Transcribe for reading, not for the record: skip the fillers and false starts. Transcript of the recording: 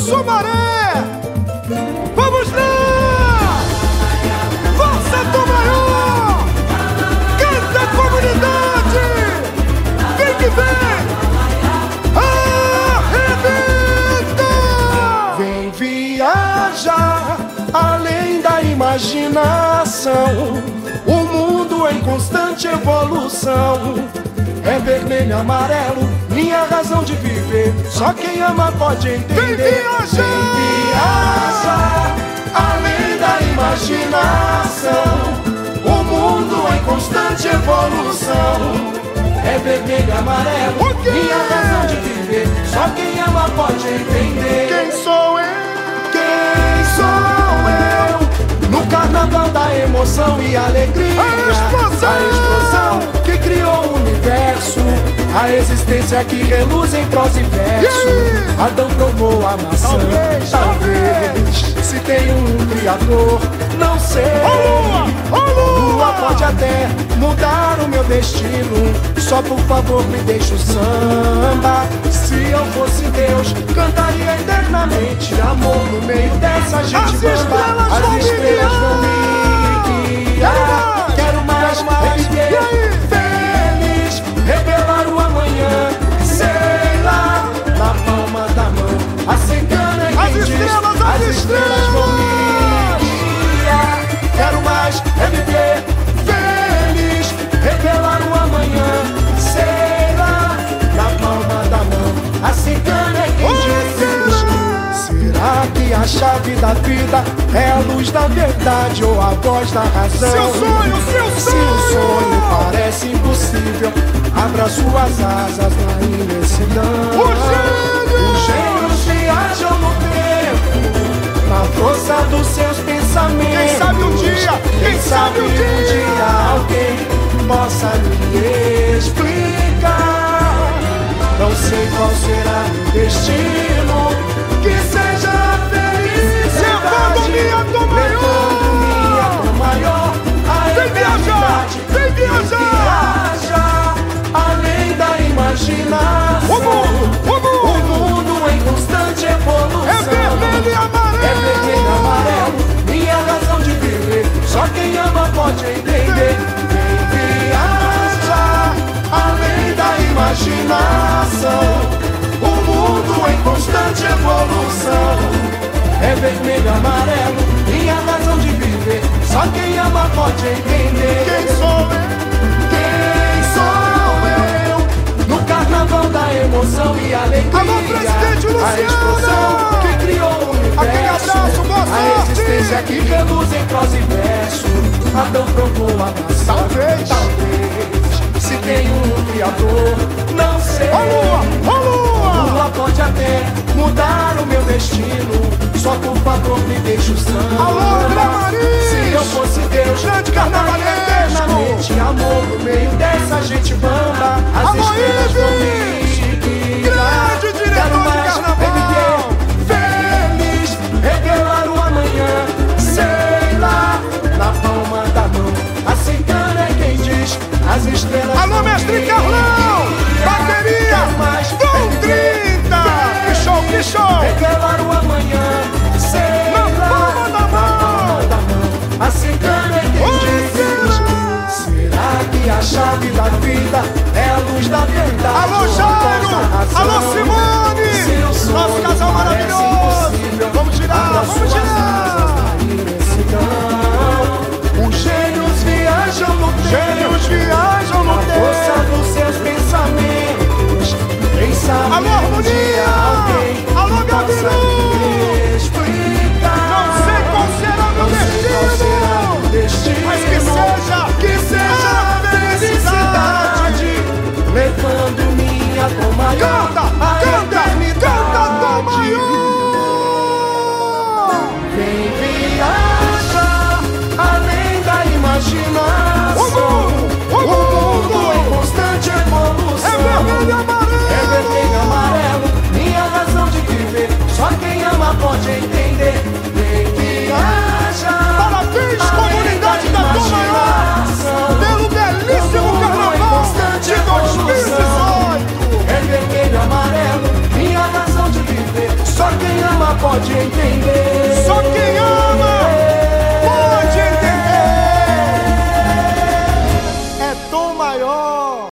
Sumaré. Vamos lá! Força do maior! Canta a comunidade! Vem que vem! Arrebenta! Vem viajar além da imaginação. O mundo em constante evolução. É vermelho e amarelo, minha razão de viver. Só quem ama pode entender. Vem viajar além da imaginação. O mundo em constante evolução. É vermelho e amarelo, minha razão de viver. Só quem ama pode entender. Quem sou eu? Quem sou eu? No carnaval da emoção e alegria. A explosão que criou o universo. A existência que reluz em prosa e verso. Adão provou a maçã. Talvez. Se tem um criador, não sei. Lua pode até mudar o meu destino. Só por favor me deixa o samba. Se eu fosse Deus, cantaria eternamente amor no meio dessa gente bamba. As estrelas vão me guiar. Quero mais viver feliz, revelar o amanhã. Sei lá, na palma da mão. Acendendo é quem diz. As estrelas vão me guiar. Quero mais viver feliz, revelar o amanhã. Sei lá, na palma da mão. Acendendo é quem diz. Será que a chave da vida é a luz da verdade ou a voz da razão? Seu sonho! Se o sonho parece impossível, abra suas asas na imensidão. Os gênios viajam no tempo, na força dos seus pensamentos. Quem sabe um dia, alguém possa lhe explicar. Não sei qual será meu destino, que seja feliz, levando minha dor maior, a eternidade. Vem viajar além da imaginação. O mundo em constante evolução. É vermelho e amarelo, minha razão de viver. Só quem ama pode entender. Vem viajar além da imaginação. O mundo em constante evolução. É vermelho e amarelo, minha razão de viver. Só quem ama pode entender. Quem sou eu? Quem sou eu? No carnaval da emoção e alegria. Alô, presidente Luciano! A explosão que criou o universo. Aquele abraço, boa sorte! A existência que reluz em prosa e verso. Adão provou a maçã. Talvez. Se tem um criador, não sei. Lua pode até mudar o meu destino. Só por favor me deixa o samba. Alô, se eu fosse Deus, cantaria eternamente amor no meio dessa gente bamba. As estrelas vão me guiar. Quero mais viver feliz, revelar o amanhã. Sei lá, na palma da mão. Aceitando é quem diz. As estrelas. Alô, mestre Carlão! Bateria! Vão 30! Que show! Revelar o amanhã. Sei lá, na palma da mão. Aceitando é quem diz. Será que a chave da vida é a luz da verdade? Alô, Jairo! Alô, Simone! Nosso casal maravilhoso! Vamos tirar! Os gênios viajam no tempo. A força do